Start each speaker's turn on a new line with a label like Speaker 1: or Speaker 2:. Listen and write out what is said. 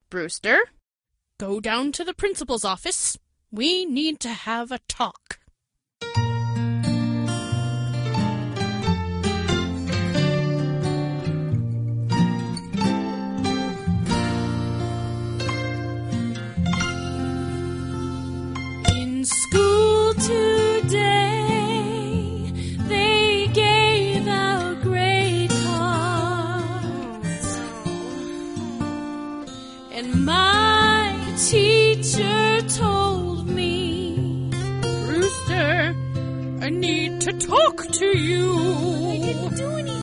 Speaker 1: Brewster, go down to the principal's office. We need to have a talk. In school today, they gave out grade cards, and my teacher told me, Brewster, I need to talk to you.